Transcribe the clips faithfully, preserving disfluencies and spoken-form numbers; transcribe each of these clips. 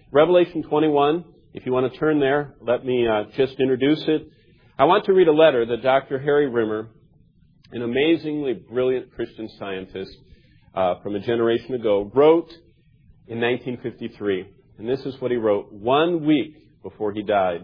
Revelation twenty-one, if you want to turn there, let me uh, just introduce it. I want to read a letter that Doctor Harry Rimmer, an amazingly brilliant Christian scientist uh, from a generation ago, wrote in nineteen fifty-three. And this is what he wrote one week before he died.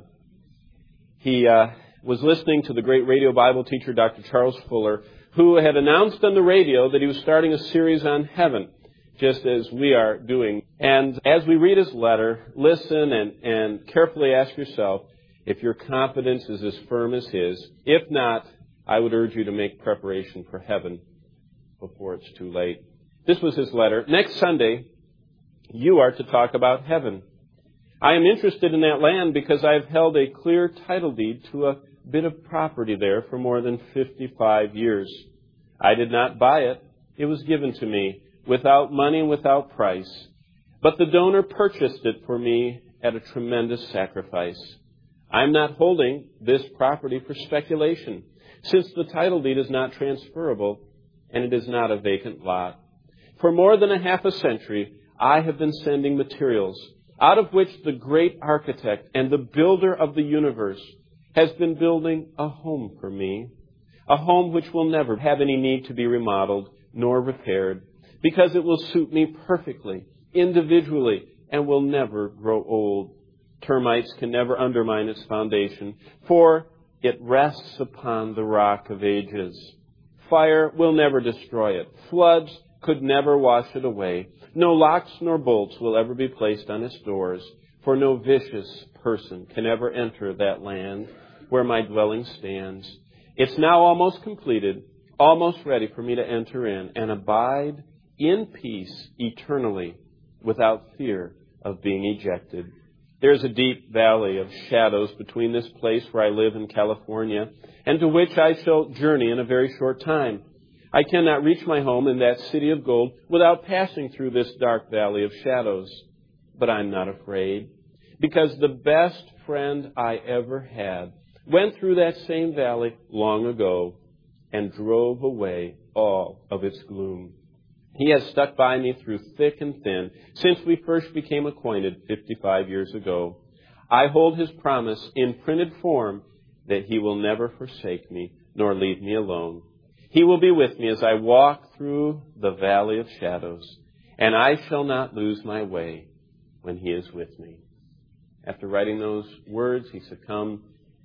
He uh, was listening to the great radio Bible teacher, Doctor Charles Fuller, who had announced on the radio that he was starting a series on heaven, just as we are doing. And as we read his letter, listen and, and carefully ask yourself if your confidence is as firm as his. If not, I would urge you to make preparation for heaven before it's too late. This was his letter. Next Sunday, you are to talk about heaven. I am interested in that land because I have held a clear title deed to a bit of property there for more than fifty-five years. I did not buy it. It was given to me without money and without price. But the donor purchased it for me at a tremendous sacrifice. I am not holding this property for speculation, since the title deed is not transferable and it is not a vacant lot. For more than a half a century, I have been sending materials out of which the great architect and the builder of the universe has been building a home for me, a home which will never have any need to be remodeled nor repaired, because it will suit me perfectly, individually, and will never grow old. Termites can never undermine its foundation, for it rests upon the rock of ages. Fire will never destroy it. Floods could never wash it away. No locks nor bolts will ever be placed on its doors, for no vicious person can ever enter that land where my dwelling stands. It's now almost completed, almost ready for me to enter in and abide in peace eternally without fear of being ejected. There's a deep valley of shadows between this place where I live in California and to which I shall journey in a very short time. I cannot reach my home in that city of gold without passing through this dark valley of shadows. But I'm not afraid, because the best friend I ever had went through that same valley long ago and drove away all of its gloom. He has stuck by me through thick and thin since we first became acquainted fifty-five years ago. I hold his promise in printed form that he will never forsake me nor leave me alone. He will be with me as I walk through the valley of shadows, and I shall not lose my way when he is with me. After writing those words, he succumbed,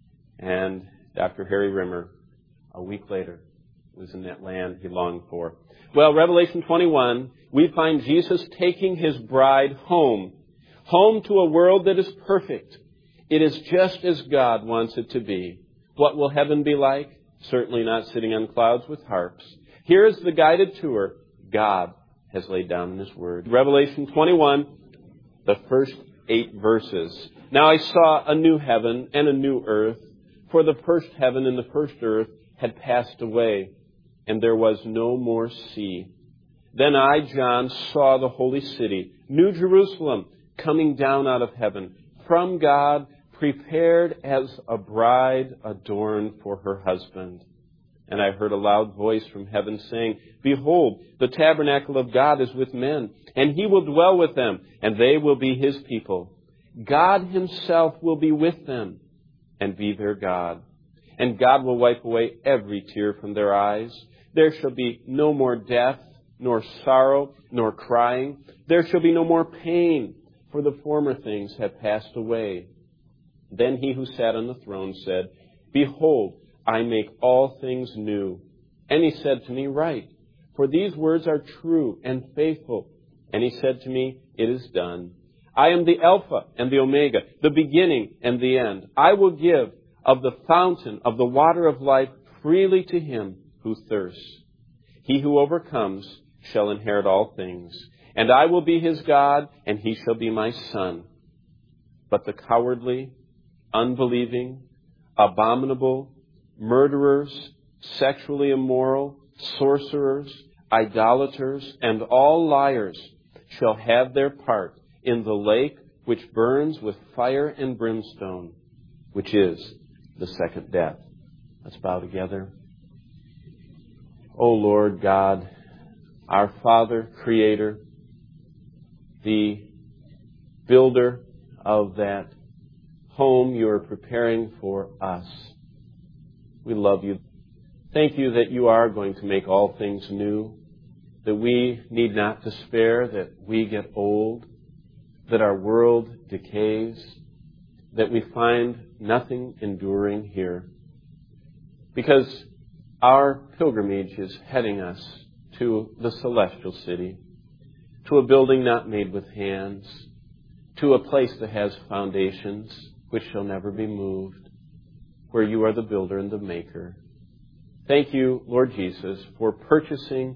and Doctor Harry Rimmer, a week later, was in that land he longed for. Well, Revelation twenty-one, we find Jesus taking his bride home, home to a world that is perfect. It is just as God wants it to be. What will heaven be like? Certainly not sitting on clouds with harps. Here is the guided tour God has laid down in his word. Revelation twenty-one, the first eight verses. Now I saw a new heaven and a new earth, for the first heaven and the first earth had passed away, and there was no more sea. Then I, John, saw the holy city, New Jerusalem, coming down out of heaven, from God, prepared as a bride adorned for her husband. And I heard a loud voice from heaven saying, Behold, the tabernacle of God is with men, and he will dwell with them, and they will be his people. God himself will be with them and be their God. And God will wipe away every tear from their eyes. There shall be no more death, nor sorrow, nor crying. There shall be no more pain, for the former things have passed away. Then he who sat on the throne said, Behold, I make all things new. And he said to me, Write, for these words are true and faithful. And he said to me, It is done. I am the Alpha and the Omega, the beginning and the end. I will give of the fountain of the water of life freely to him who thirsts. He who overcomes shall inherit all things, and I will be his God, and he shall be my son. But the cowardly, unbelieving, abominable, murderers, sexually immoral, sorcerers, idolaters, and all liars shall have their part in the lake which burns with fire and brimstone, which is the second death. Let's bow together. O Lord God, our Father, Creator, the builder of that home you are preparing for us. We love you. Thank you that you are going to make all things new, that we need not despair, that we get old, that our world decays, that we find nothing enduring here. Because our pilgrimage is heading us to the celestial city, to a building not made with hands, to a place that has foundations which shall never be moved, where you are the builder and the maker. Thank you, Lord Jesus, for purchasing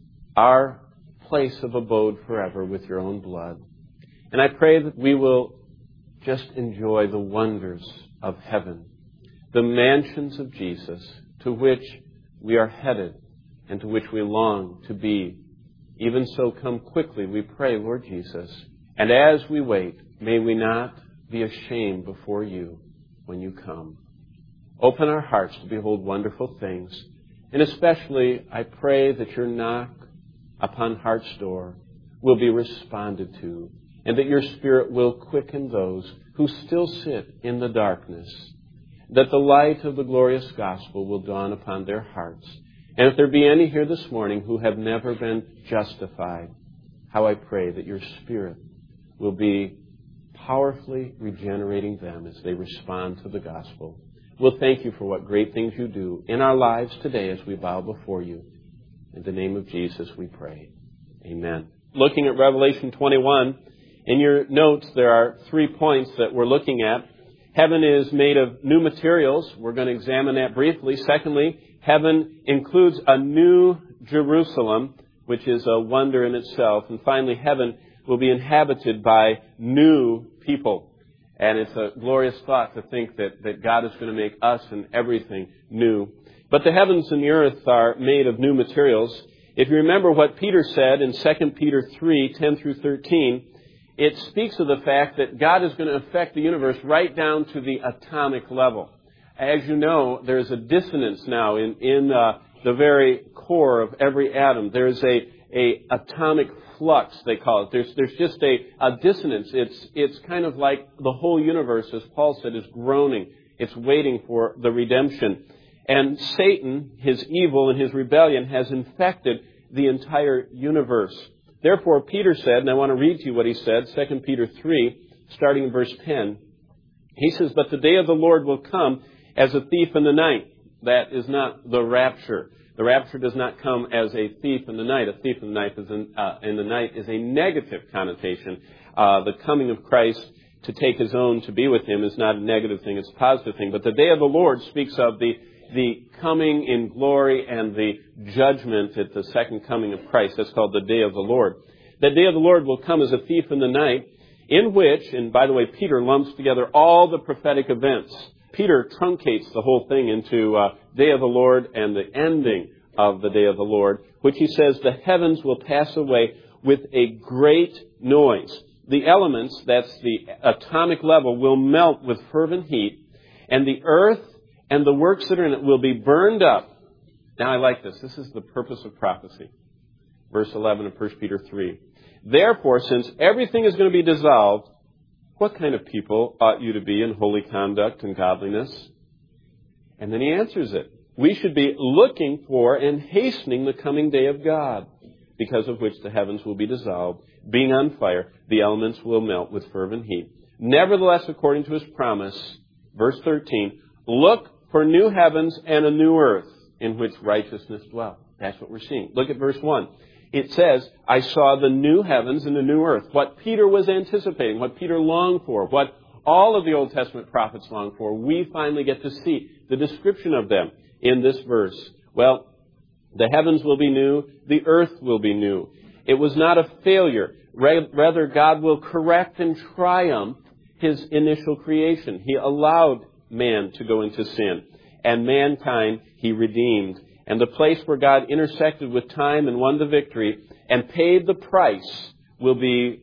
our place of abode forever with your own blood. And I pray that we will just enjoy the wonders of heaven, the mansions of Jesus, to which we are headed and to which we long to be. Even so, come quickly, we pray, Lord Jesus. And as we wait, may we not be ashamed before you when you come. Open our hearts to behold wonderful things. And especially, I pray that your knock upon heart's door will be responded to, and that your Spirit will quicken those who still sit in the darkness, that the light of the glorious gospel will dawn upon their hearts. And if there be any here this morning who have never been justified, how I pray that your Spirit will be powerfully regenerating them as they respond to the gospel. We'll thank you for what great things you do in our lives today as we bow before you. In the name of Jesus we pray. Amen. Looking at Revelation twenty-one, in your notes there are three points that we're looking at. Heaven is made of new materials. We're going to examine that briefly. Secondly, heaven includes a new Jerusalem, which is a wonder in itself. And finally, heaven will be inhabited by new people. And it's a glorious thought to think that, that God is going to make us and everything new. But the heavens and the earth are made of new materials. If you remember what Peter said in Second Peter three, ten through thirteen, it speaks of the fact that God is going to affect the universe right down to the atomic level. As you know, there's a dissonance now in, in uh, the very core of every atom. There's a, a atomic flux, they call it. There's, there's just a, a dissonance. It's, it's kind of like the whole universe, as Paul said, is groaning. It's waiting for the redemption. And Satan, his evil and his rebellion, has infected the entire universe. Therefore, Peter said, and I want to read to you what he said, Second Peter three, starting in verse ten. He says, "But the day of the Lord will come as a thief in the night." That is not the rapture. The rapture does not come as a thief in the night. A thief in the night is, in, uh, in the night is a negative connotation. Uh, the coming of Christ to take his own to be with him is not a negative thing, it's a positive thing. But the day of the Lord speaks of the, the coming in glory and the judgment at the second coming of Christ. That's called the day of the Lord. The day of the Lord will come as a thief in the night, in which, and by the way, Peter lumps together all the prophetic events. Peter truncates the whole thing into uh, day of the Lord and the ending of the day of the Lord, which he says the heavens will pass away with a great noise. The elements, that's the atomic level, will melt with fervent heat, and the earth and the works that are in it will be burned up. Now I like this. This is the purpose of prophecy. Verse eleven of First Peter three. "Therefore, since everything is going to be dissolved, what kind of people ought you to be in holy conduct and godliness?" And then he answers it. "We should be looking for and hastening the coming day of God, because of which the heavens will be dissolved, being on fire, the elements will melt with fervent heat. Nevertheless, according to his promise," verse thirteen, "look for new heavens and a new earth in which righteousness dwells." That's what we're seeing. Look at verse one. It says, "I saw the new heavens and the new earth." What Peter was anticipating, what Peter longed for, what all of the Old Testament prophets longed for, we finally get to see the description of them in this verse. Well, the heavens will be new, the earth will be new. It was not a failure. Rather, God will correct and triumph his initial creation. He allowed man to go into sin, and mankind he redeemed. And the place where God intersected with time and won the victory and paid the price will be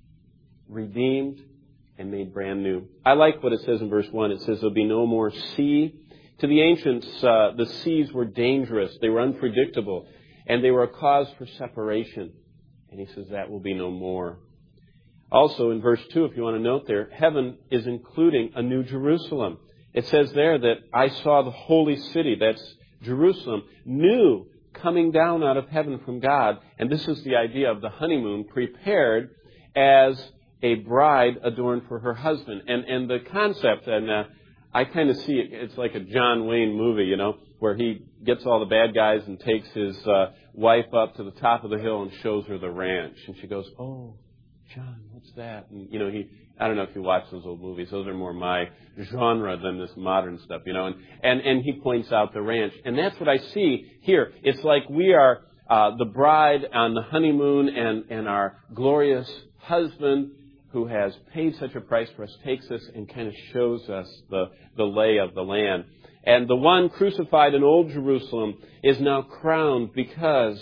redeemed and made brand new. I like what it says in verse one. It says there'll be no more sea. To the ancients, uh, the seas were dangerous. They were unpredictable. And they were a cause for separation. And he says that will be no more. Also in verse two, if you want to note there, heaven is including a new Jerusalem. It says there that I saw the holy city, that's Jerusalem, new, coming down out of heaven from God. And this is the idea of the honeymoon, prepared as a bride adorned for her husband. And and the concept, and uh, I kind of see it, it's like a John Wayne movie, you know, where he gets all the bad guys and takes his uh, wife up to the top of the hill and shows her the ranch. And she goes, oh, John, what's that? And, you know, he, I don't know if you watch those old movies. Those are more my genre than this modern stuff, you know. And, and, and he points out the ranch. And that's what I see here. It's like we are uh, the bride on the honeymoon, and, and our glorious husband who has paid such a price for us takes us and kind of shows us the, the lay of the land. And the one crucified in Old Jerusalem is now crowned, because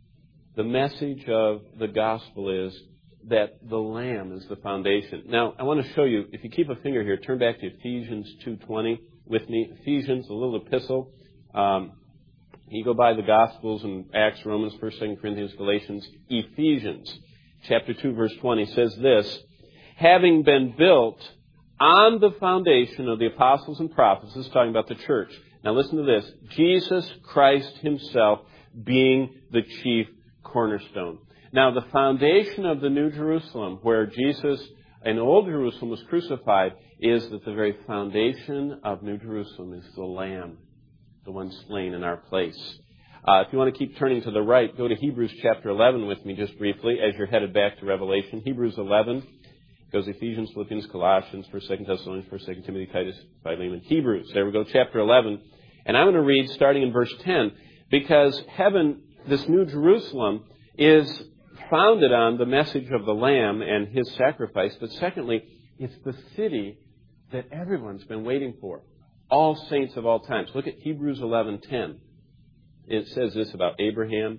the message of the gospel is that the Lamb is the foundation. Now, I want to show you, if you keep a finger here, turn back to Ephesians two twenty with me. Ephesians, a little epistle. Um, you go by the Gospels and Acts, Romans, First, Second Corinthians, Galatians. Ephesians, chapter two, verse twenty says this, having been built on the foundation of the apostles and prophets. This is talking about the church. Now listen to this. Jesus Christ himself being the chief cornerstone. Now, the foundation of the New Jerusalem, where Jesus in Old Jerusalem was crucified, is that the very foundation of New Jerusalem is the Lamb, the one slain in our place. Uh, if you want to keep turning to the right, go to Hebrews chapter eleven with me just briefly as you're headed back to Revelation. Hebrews eleven goes Ephesians, Philippians, Colossians, First, Second Thessalonians, First, Second Timothy, Titus, Philemon, Hebrews. There we go, chapter eleven. And I'm going to read starting in verse ten, because heaven, this New Jerusalem, is founded on the message of the Lamb and his sacrifice. But secondly, it's the city that everyone's been waiting for. All saints of all times. Look at Hebrews eleven ten. It says this about Abraham.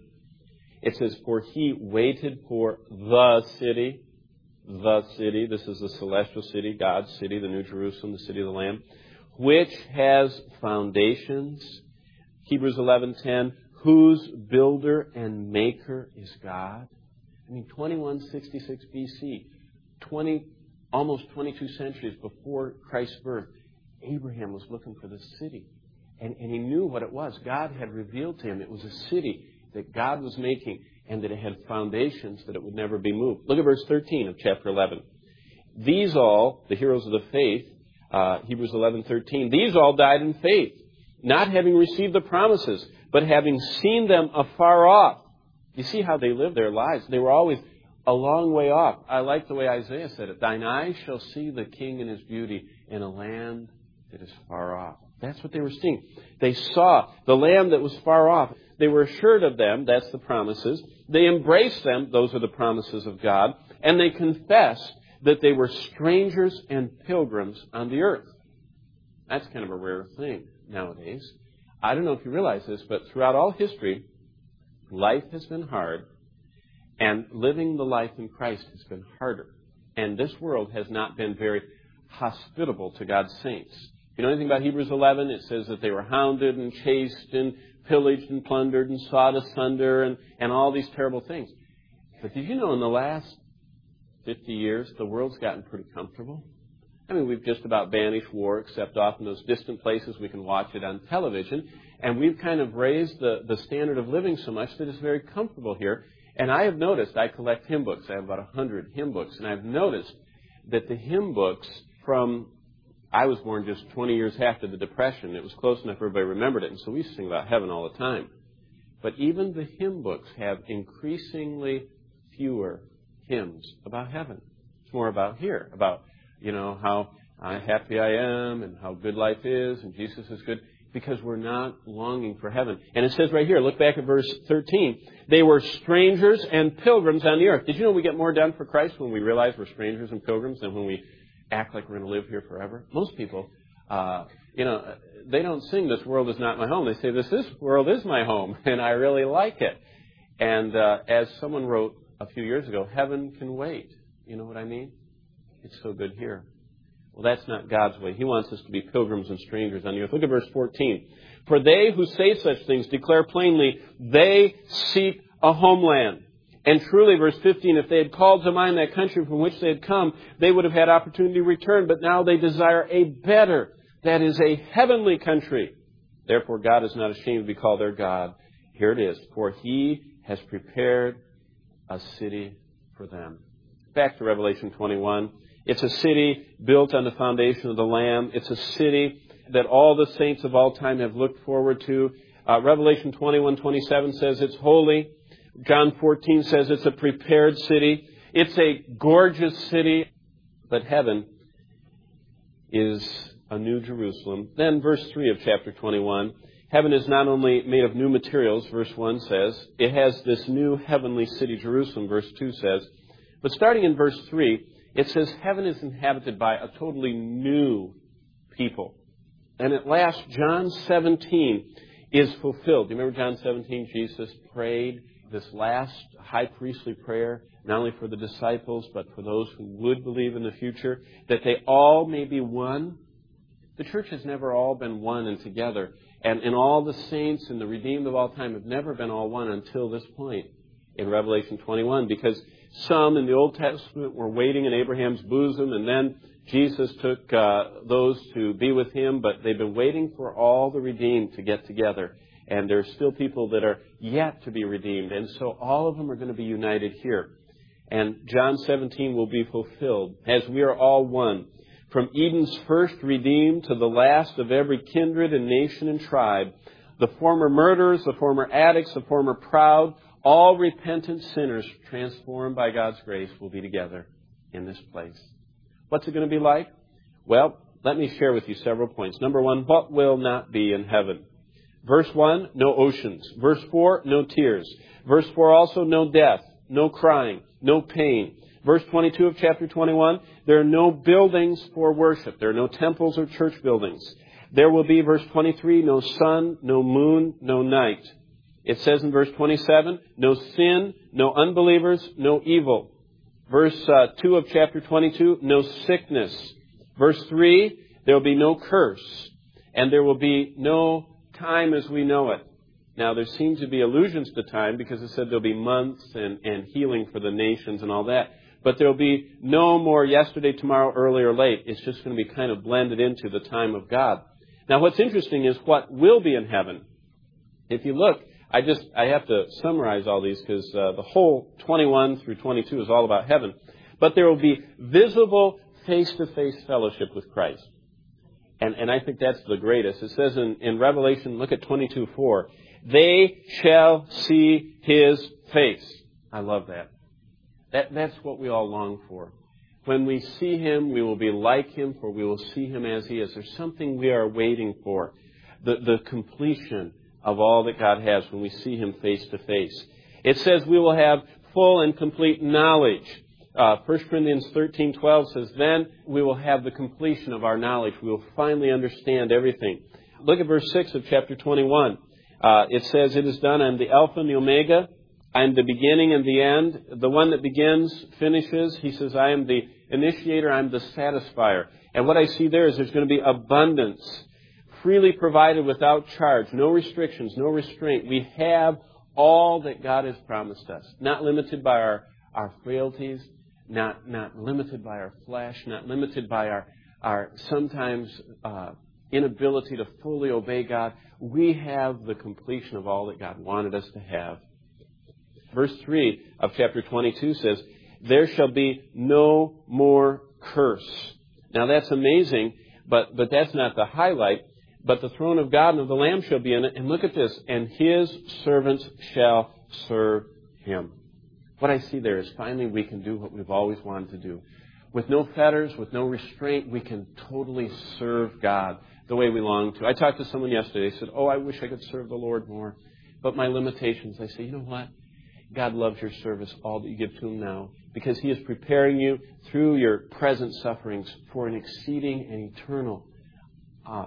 It says, for he waited for the city. The city. This is the celestial city, God's city, the New Jerusalem, the city of the Lamb, which has foundations. Hebrews eleven ten, whose builder and maker is God. I mean, twenty-one sixty-six B C, twenty, almost twenty-two centuries before Christ's birth, Abraham was looking for this city. And, and he knew what it was. God had revealed to him it was a city that God was making, and that it had foundations that it would never be moved. Look at verse thirteen of chapter eleven. These all, the heroes of the faith, uh, Hebrews eleven thirteen, these all died in faith, not having received the promises, but having seen them afar off. You see how they lived their lives. They were always a long way off. I like the way Isaiah said it. Thine eyes shall see the King in his beauty in a land that is far off. That's what they were seeing. They saw the Lamb that was far off. They were assured of them. That's the promises. They embraced them. Those are the promises of God. And they confessed that they were strangers and pilgrims on the earth. That's kind of a rare thing nowadays. I don't know if you realize this, but throughout all history, life has been hard, and living the life in Christ has been harder. And this world has not been very hospitable to God's saints. If you know anything about Hebrews eleven, it says that they were hounded and chased and pillaged and plundered and sawed asunder and, and all these terrible things. But did you know in the last fifty years, the world's gotten pretty comfortable? I mean, we've just about banished war, except off in those distant places we can watch it on television. And we've kind of raised the, the standard of living so much that it's very comfortable here. And I have noticed, I collect hymn books. I have about a hundred hymn books. And I've noticed that the hymn books from, I was born just twenty years after the Depression. It was close enough everybody remembered it. And so we sing about heaven all the time. But even the hymn books have increasingly fewer hymns about heaven. It's more about here, about, you know, how uh, happy I am and how good life is and Jesus is good, because we're not longing for heaven. And it says right here, look back at verse thirteen, they were strangers and pilgrims on the earth. Did you know we get more done for Christ when we realize we're strangers and pilgrims than when we act like we're going to live here forever? Most people, uh, you know, they don't sing, this world is not my home. They say, this is, world is my home, and I really like it. And uh, as someone wrote a few years ago, heaven can wait. You know what I mean? It's so good here. Well, that's not God's way. He wants us to be pilgrims and strangers on the earth. Look at verse fourteen. For they who say such things declare plainly, they seek a homeland. And truly, verse fifteen, if they had called to mind that country from which they had come, they would have had opportunity to return. But now they desire a better, that is, a heavenly country. Therefore, God is not ashamed to be called their God. Here it is. For He has prepared a city for them. Back to Revelation twenty-one. It's a city built on the foundation of the Lamb. It's a city that all the saints of all time have looked forward to. Uh, Revelation twenty-one twenty-seven says it's holy. John fourteen says it's a prepared city. It's a gorgeous city. But heaven is a new Jerusalem. Then verse three of chapter twenty-one. Heaven is not only made of new materials, verse one says. It has this new heavenly city, Jerusalem, verse two says. But starting in verse three, it says heaven is inhabited by a totally new people. And at last, John seventeen is fulfilled. Do you remember John seventeen? Jesus prayed this last high priestly prayer, not only for the disciples, but for those who would believe in the future, that they all may be one. The church has never all been one and together. And, and all the saints and the redeemed of all time have never been all one until this point in Revelation twenty-one, because some in the Old Testament were waiting in Abraham's bosom, and then Jesus took uh, those to be with Him, but they've been waiting for all the redeemed to get together. And there's still people that are yet to be redeemed. And so all of them are going to be united here. And John seventeen will be fulfilled as we are all one. From Eden's first redeemed to the last of every kindred and nation and tribe, the former murderers, the former addicts, the former proud, all repentant sinners transformed by God's grace will be together in this place. What's it going to be like? Well, let me share with you several points. Number one, what will not be in heaven? Verse one, no oceans. Verse four, no tears. Verse four also, no death, no crying, no pain. Verse twenty-two of chapter twenty-one, there are no buildings for worship. There are no temples or church buildings. There will be, verse twenty-three, no sun, no moon, no night. It says in verse twenty-seven, no sin, no unbelievers, no evil. Verse uh, two of chapter twenty-two, no sickness. Verse three, there will be no curse. And there will be no time as we know it. Now, there seem to be allusions to time because it said there'll be months and, and healing for the nations and all that. But there'll be no more yesterday, tomorrow, early or late. It's just going to be kind of blended into the time of God. Now, what's interesting is what will be in heaven. If you look, I just I have to summarize all these because uh, the whole twenty-one through twenty-two is all about heaven. But there will be visible face-to-face fellowship with Christ. And, and I think that's the greatest. It says in, in Revelation, look at twenty-two four, they shall see His face. I love that. That. That's what we all long for. When we see Him, we will be like Him, for we will see Him as He is. There's something we are waiting for. The, the completion of all that God has when we see Him face to face. It says we will have full and complete knowledge. Uh, First Corinthians thirteen twelve says, then we will have the completion of our knowledge. We will finally understand everything. Look at verse six of chapter twenty-one. Uh, it says, it is done. I'm the Alpha and the Omega. I'm the beginning and the end. The one that begins, finishes. He says, I am the initiator. I'm the satisfier. And what I see there is there's going to be abundance, freely provided without charge, no restrictions, no restraint. We have all that God has promised us, not limited by our, our frailties, not not limited by our flesh, not limited by our, our sometimes uh, inability to fully obey God. We have the completion of all that God wanted us to have. Verse three of chapter twenty-two says, there shall be no more curse. Now that's amazing, but, but that's not the highlight. But the throne of God and of the Lamb shall be in it. And look at this. And His servants shall serve Him. What I see there is finally we can do what we've always wanted to do. With no fetters, with no restraint, we can totally serve God the way we long to. I talked to someone yesterday. They said, oh, I wish I could serve the Lord more. But my limitations. I say, you know what? God loves your service, all that you give to Him now, because He is preparing you through your present sufferings for an exceeding and eternal uh,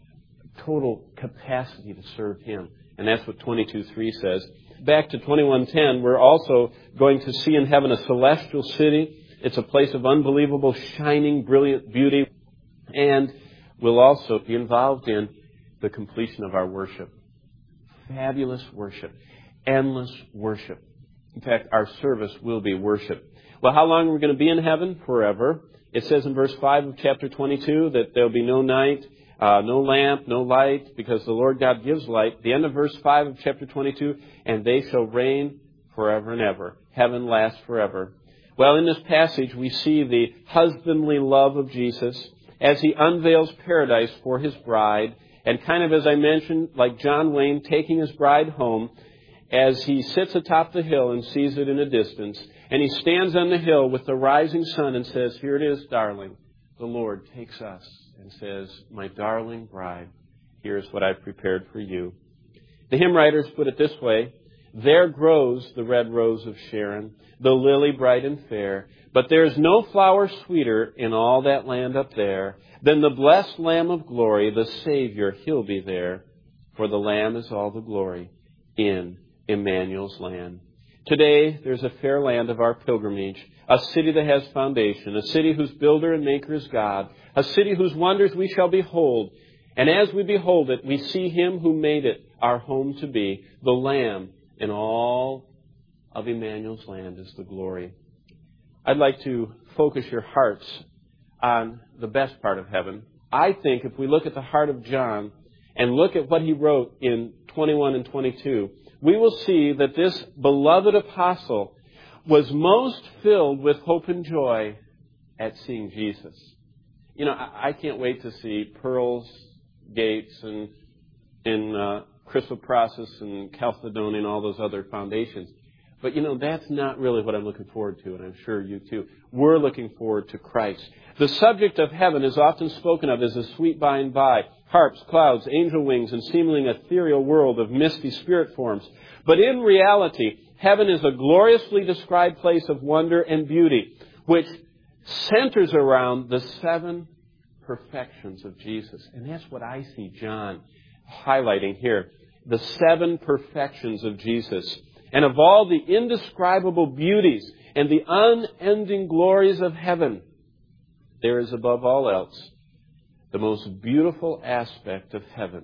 total capacity to serve Him. And that's what twenty-two three says. Back to twenty-one ten, we're also going to see in heaven a celestial city. It's a place of unbelievable, shining, brilliant beauty. And we'll also be involved in the completion of our worship. Fabulous worship. Endless worship. In fact, our service will be worship. Well, how long are we going to be in heaven? Forever. It says in verse five of chapter twenty-two that there will be no night, uh, no lamp, no light, because the Lord God gives light. The end of verse five of chapter twenty-two, and they shall reign forever and ever. Heaven lasts forever. Well, in this passage, we see the husbandly love of Jesus as He unveils paradise for His bride. And kind of, as I mentioned, like John Wayne taking his bride home, as he sits atop the hill and sees it in a distance, and he stands on the hill with the rising sun and says, "Here it is, darling." The Lord takes us and says, "My darling bride, here's what I've prepared for you." The hymn writers put it this way: "There grows the red rose of Sharon, the lily bright and fair, but there's no flower sweeter in all that land up there than the blessed Lamb of glory, the Savior, He'll be there. For the Lamb is all the glory in Emmanuel's land." Today, there's a fair land of our pilgrimage, a city that has foundation, a city whose builder and maker is God, a city whose wonders we shall behold. And as we behold it, we see Him who made it our home to be, the Lamb, and all of Emmanuel's land is the glory. I'd like to focus your hearts on the best part of heaven. I think if we look at the heart of John and look at what he wrote in twenty-one and twenty-two, we will see that this beloved apostle was most filled with hope and joy at seeing Jesus. You know, I, I can't wait to see Pearls, Gates, and in uh, Chrysoprasus and Chalcedony and all those other foundations. But, you know, that's not really what I'm looking forward to, and I'm sure you too. We're looking forward to Christ. The subject of heaven is often spoken of as a sweet by and by. Harps, clouds, angel wings, and seemingly ethereal world of misty spirit forms. But in reality, heaven is a gloriously described place of wonder and beauty, which centers around the seven perfections of Jesus. And that's what I see John highlighting here. The seven perfections of Jesus. And of all the indescribable beauties and the unending glories of heaven, there is above all else the most beautiful aspect of heaven,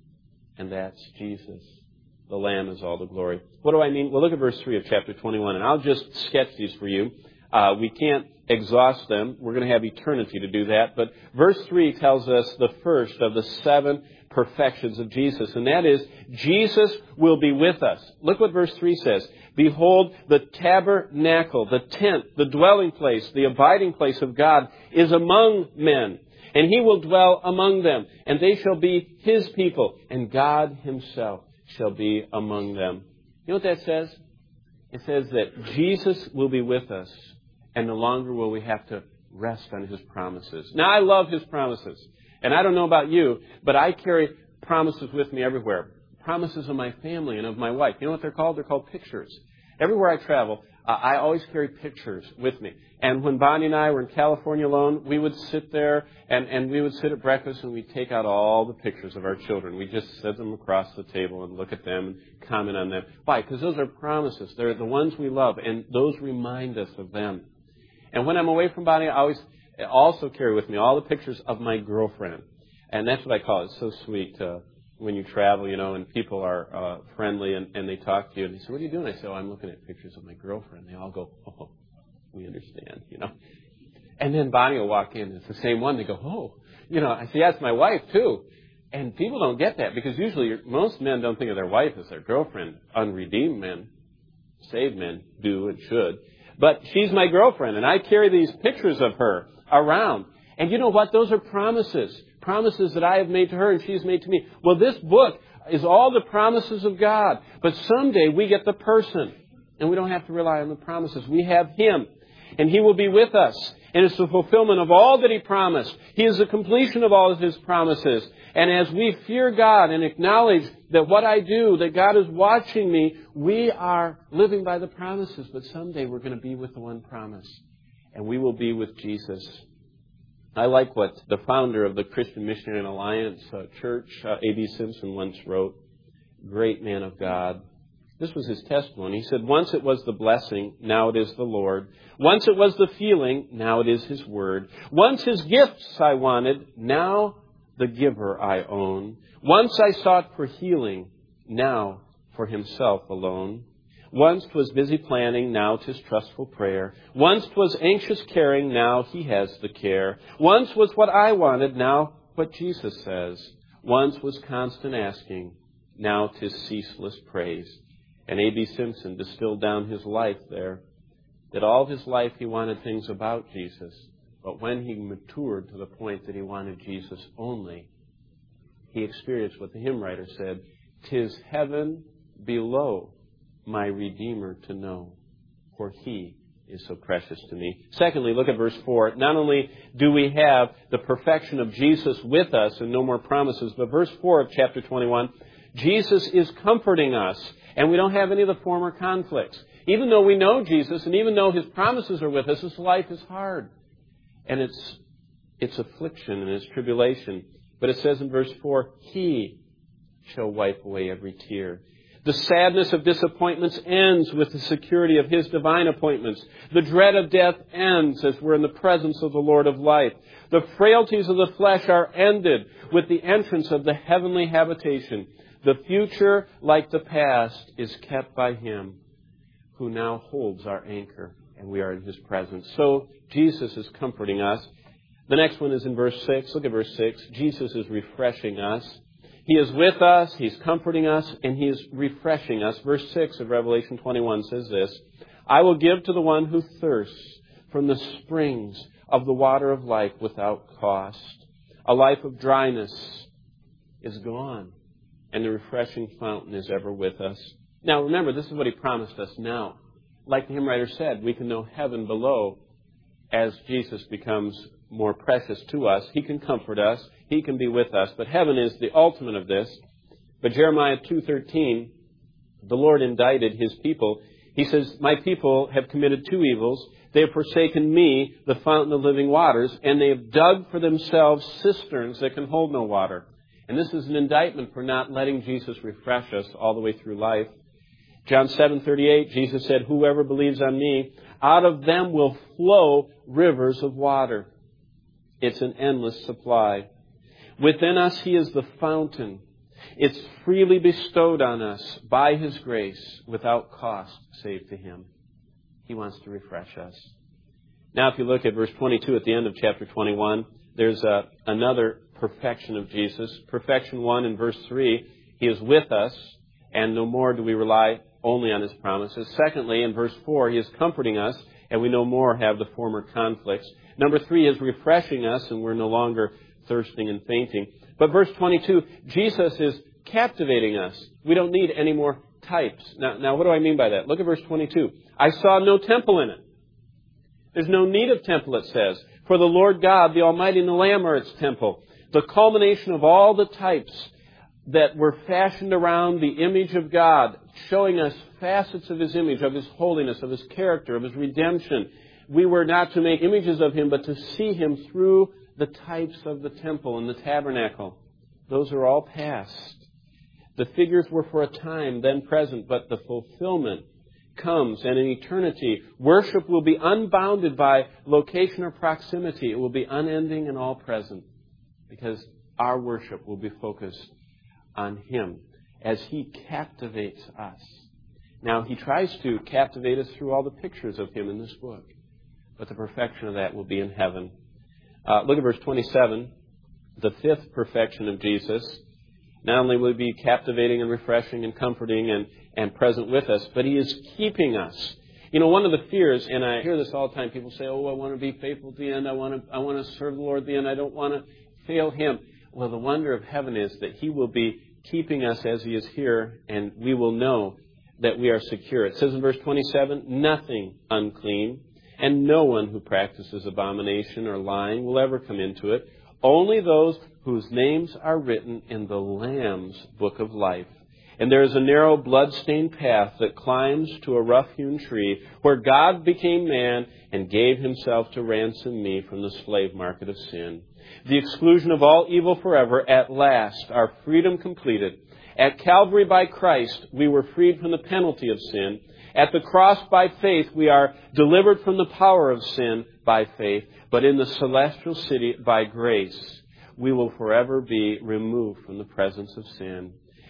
and that's Jesus. The Lamb is all the glory. What do I mean? Well, look at verse three of chapter twenty-one, and I'll just sketch these for you. Uh, we can't exhaust them. We're going to have eternity to do that. But verse three tells us the first of the seven perfections of Jesus, and that is, Jesus will be with us. Look what verse three says. "Behold, the tabernacle, the tent, the dwelling place, the abiding place of God is among men, and He will dwell among them, and they shall be His people, and God Himself shall be among them." You know what that says? It says that Jesus will be with us, and no longer will we have to rest on His promises. Now, I love His promises. And I don't know about you, but I carry promises with me everywhere. Promises of my family and of my wife. You know what they're called? They're called pictures. Everywhere I travel, uh, I always carry pictures with me. And when Bonnie and I were in California alone, we would sit there and, and we would sit at breakfast and we'd take out all the pictures of our children. We just set them across the table and look at them and comment on them. Why? Because those are promises. They're the ones we love, and those remind us of them. And when I'm away from Bonnie, I always also carry with me all the pictures of my girlfriend. And that's what I call it. It's so sweet uh, when you travel, you know, and people are uh, friendly and, and they talk to you. And they say, "What are you doing?" I say, "Oh, I'm looking at pictures of my girlfriend." They all go, "Oh, we understand," you know. And then Bonnie will walk in. It's the same one. They go, "Oh." You know, I say, "Yeah, it's my wife, too." And people don't get that because usually most men don't think of their wife as their girlfriend. Unredeemed men, saved men do and should. But she's my girlfriend, and I carry these pictures of her around. And you know what? Those are promises. Promises that I have made to her and she's made to me. Well, this book is all the promises of God. But someday we get the person. And we don't have to rely on the promises. We have Him. And He will be with us. And it's the fulfillment of all that He promised. He is the completion of all of His promises. And as we fear God and acknowledge that what I do, that God is watching me, we are living by the promises. But someday we're going to be with the one promise. And we will be with Jesus. I like what the founder of the Christian Missionary Alliance uh, Church, uh, A B Simpson, once wrote. Great man of God. This was his testimony. He said, "Once it was the blessing, now it is the Lord. Once it was the feeling, now it is His word. Once His gifts I wanted, now the giver I own. Once I sought for healing, now for Himself alone. Once 'twas busy planning, now 'tis trustful prayer. Once 'twas anxious caring, now he has the care. Once was what I wanted, now what Jesus says. Once was constant asking, now 'tis ceaseless praise. And A B Simpson distilled down his life there, that all of his life he wanted things about Jesus. But when he matured to the point that he wanted Jesus only, he experienced what the hymn writer said, "'Tis heaven below my Redeemer to know, for he is so precious to me." Secondly, look at verse four. Not only do we have the perfection of Jesus with us and no more promises, but verse four of chapter twenty-one, Jesus is comforting us, and we don't have any of the former conflicts. Even though we know Jesus, and even though his promises are with us, this life is hard. And it's, it's affliction and it's tribulation. But it says in verse four, he shall wipe away every tear. The sadness of disappointments ends with the security of his divine appointments. The dread of death ends as we're in the presence of the Lord of life. The frailties of the flesh are ended with the entrance of the heavenly habitation. The future, like the past, is kept by him who now holds our anchor, and we are in his presence. So Jesus is comforting us. The next one is in verse six. Look at verse six. Jesus is refreshing us. He is with us, he's comforting us, and he is refreshing us. Verse six of Revelation twenty-one says this, "I will give to the one who thirsts from the springs of the water of life without cost." A life of dryness is gone, and the refreshing fountain is ever with us. Now remember, this is what he promised us now. Like the hymn writer said, we can know heaven below as Jesus becomes more precious to us. He can comfort us. He can be with us. But heaven is the ultimate of this. But Jeremiah two thirteen, the Lord indicted his people. He says, "My people have committed two evils. They have forsaken me, the fountain of living waters, and they have dug for themselves cisterns that can hold no water." And this is an indictment for not letting Jesus refresh us all the way through life. John seven thirty-eight, Jesus said, "Whoever believes on me, out of them will flow rivers of water." It's an endless supply. Within us, he is the fountain. It's freely bestowed on us by his grace without cost save to him. He wants to refresh us. Now, if you look at verse twenty-two at the end of chapter twenty-one, there's a, another perfection of Jesus. Perfection one in verse three, he is with us, and no more do we rely only on his promises. Secondly, in verse four, he is comforting us, and we no more have the former conflicts. Number three is refreshing us, and we're no longer thirsting and fainting. But verse twenty-two, Jesus is captivating us. We don't need any more types. Now, now, what do I mean by that? Look at verse twenty-two. "I saw no temple in it." There's no need of temple, it says. "For the Lord God, the Almighty, and the Lamb are its temple." The culmination of all the types that were fashioned around the image of God, showing us facets of his image, of his holiness, of his character, of his redemption. We were not to make images of him, but to see him through the types of the temple and the tabernacle. Those are all past. The figures were for a time, then present, but the fulfillment comes, and in eternity, worship will be unbounded by location or proximity. It will be unending and all present, because our worship will be focused on him as he captivates us. Now, he tries to captivate us through all the pictures of him in this book, but the perfection of that will be in heaven. Uh, look at verse twenty-seven, the fifth perfection of Jesus. Not only will he be captivating and refreshing and comforting and, and present with us, but he is keeping us. You know, one of the fears, and I hear this all the time, people say, "Oh, I want to be faithful to the end. I want to, I want to serve the Lord at the end. I don't want to fail him." Well, the wonder of heaven is that he will be keeping us as he is here, and we will know that we are secure. It says in verse twenty-seven, "Nothing unclean, and no one who practices abomination or lying will ever come into it. Only those whose names are written in the Lamb's book of life. And there is a narrow blood-stained path that climbs to a rough-hewn tree, where God became man and gave himself to ransom me from the slave market of sin. The exclusion of all evil forever, at last, our freedom completed. At Calvary by Christ, we were freed from the penalty of sin. At the cross by faith, we are delivered from the power of sin by faith. But in the celestial city, by grace, we will forever be removed from the presence of sin.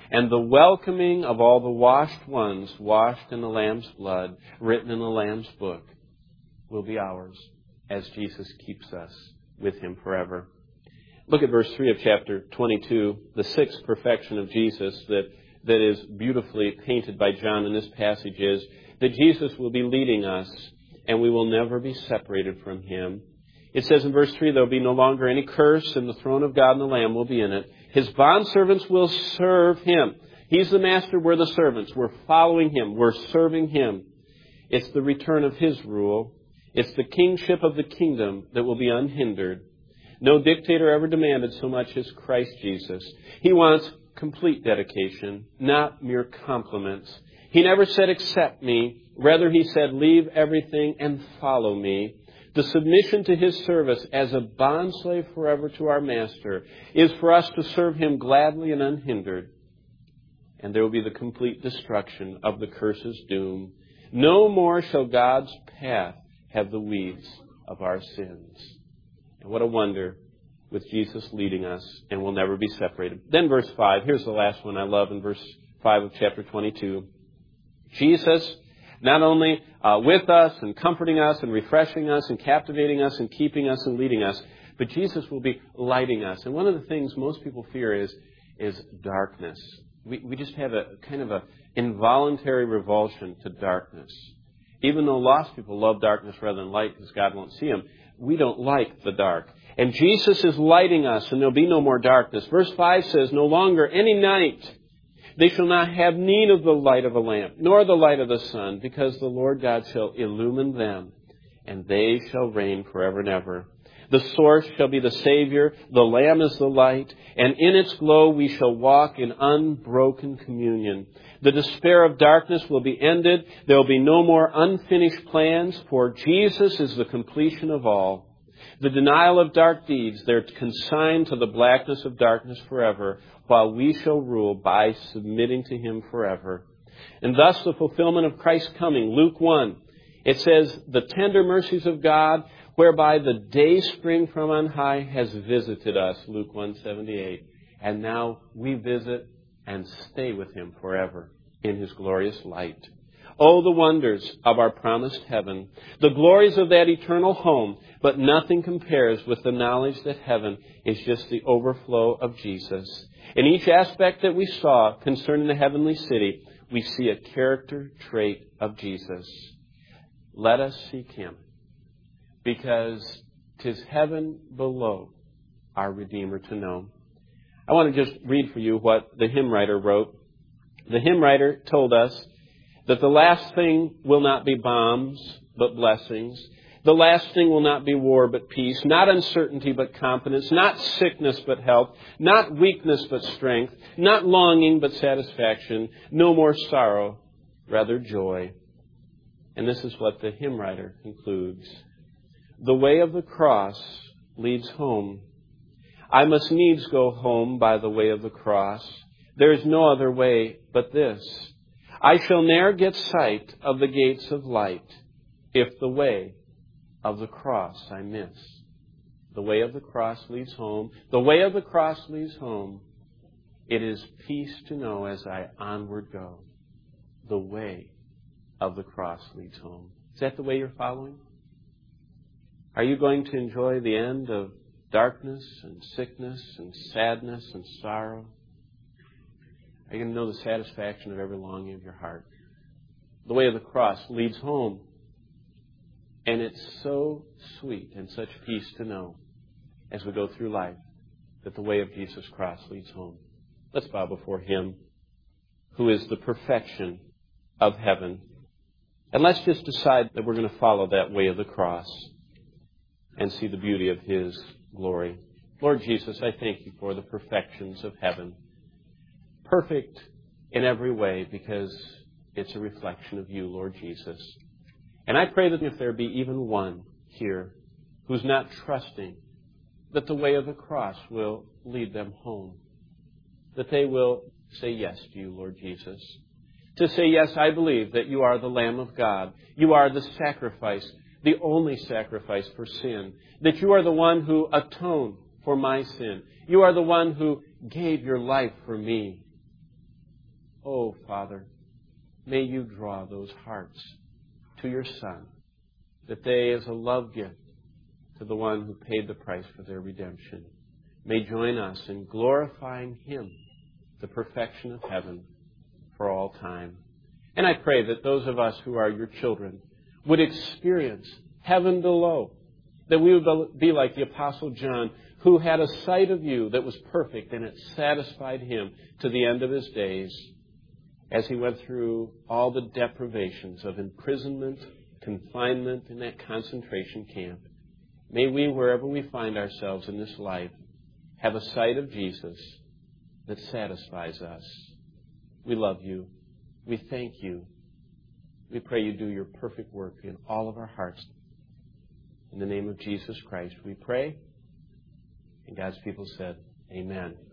And the welcoming of all the washed ones, washed in the Lamb's blood, written in the Lamb's book, will be ours as Jesus keeps us with Him forever. Look at verse three of chapter twenty-two, the sixth perfection of Jesus that, that is beautifully painted by John in this passage is that Jesus will be leading us and we will never be separated from Him. It says in verse three, there will be no longer any curse, and the throne of God and the Lamb will be in it. His bondservants will serve Him. He's the master, we're the servants. We're following Him. We're serving Him. It's the return of His rule. It's the kingship of the kingdom that will be unhindered. No dictator ever demanded so much as Christ Jesus. He wants complete dedication, not mere compliments. He never said, accept me. Rather, He said, leave everything and follow me. The submission to His service as a bondslave forever to our Master is for us to serve Him gladly and unhindered. And there will be the complete destruction of the curse's doom. No more shall God's path have the weeds of our sins. And what a wonder with Jesus leading us, and we'll never be separated. Then verse five, here's the last one I love in verse five of chapter twenty-two. Jesus, not only uh, with us and comforting us and refreshing us and captivating us and keeping us and leading us, but Jesus will be lighting us. And one of the things most people fear is, is darkness. We, we just have a kind of an involuntary revulsion to darkness. Even though lost people love darkness rather than light because God won't see them, we don't like the dark. And Jesus is lighting us, and there'll be no more darkness. Verse five says, no longer any night. They shall not have need of the light of a lamp, nor the light of the sun, because the Lord God shall illumine them, and they shall reign forever and ever. The source shall be the Savior, the Lamb is the light, and in its glow we shall walk in unbroken communion. The despair of darkness will be ended. There will be no more unfinished plans, for Jesus is the completion of all. The denial of dark deeds, they're consigned to the blackness of darkness forever, while we shall rule by submitting to Him forever. And thus the fulfillment of Christ's coming. Luke one, it says, the tender mercies of God, whereby the day spring from on high has visited us. Luke one seventy-eight. And now we visit and stay with Him forever in His glorious light. Oh, the wonders of our promised heaven, the glories of that eternal home, but nothing compares with the knowledge that heaven is just the overflow of Jesus. In each aspect that we saw concerning the heavenly city, we see a character trait of Jesus. Let us seek Him, because 'tis heaven below our Redeemer to know. I want to just read for you what the hymn writer wrote. The hymn writer told us that the last thing will not be bombs, but blessings. The last thing will not be war, but peace. Not uncertainty, but confidence. Not sickness, but health. Not weakness, but strength. Not longing, but satisfaction. No more sorrow, rather joy. And this is what the hymn writer concludes. The way of the cross leads home. I must needs go home by the way of the cross. There is no other way but this. I shall ne'er get sight of the gates of light if the way of the cross I miss. The way of the cross leads home. The way of the cross leads home. It is peace to know as I onward go. The way of the cross leads home. Is that the way you're following? Are you going to enjoy the end of darkness and sickness and sadness and sorrow? Are you going to know the satisfaction of every longing of your heart? The way of the cross leads home. And it's so sweet and such peace to know as we go through life that the way of Jesus' cross leads home. Let's bow before Him who is the perfection of heaven. And let's just decide that we're going to follow that way of the cross and see the beauty of His glory. Lord Jesus, I thank You for the perfections of heaven. Perfect in every way because it's a reflection of You, Lord Jesus. And I pray that if there be even one here who's not trusting that the way of the cross will lead them home, that they will say yes to You, Lord Jesus. To say, yes, I believe that You are the Lamb of God. You are the sacrifice, the only sacrifice for sin. That You are the one who atoned for my sin. You are the one who gave Your life for me. Oh, Father, may you draw those hearts to your Son, that they, as a love gift to the one who paid the price for their redemption, may join us in glorifying Him, the perfection of heaven, for all time. And I pray that those of us who are your children would experience heaven below, that we would be like the Apostle John, who had a sight of you that was perfect, and it satisfied him to the end of his days as he went through all the deprivations of imprisonment, confinement in that concentration camp. May we, wherever we find ourselves in this life, have a sight of Jesus that satisfies us. We love you. We thank you. We pray you do your perfect work in all of our hearts. In the name of Jesus Christ, we pray. And God's people said, Amen.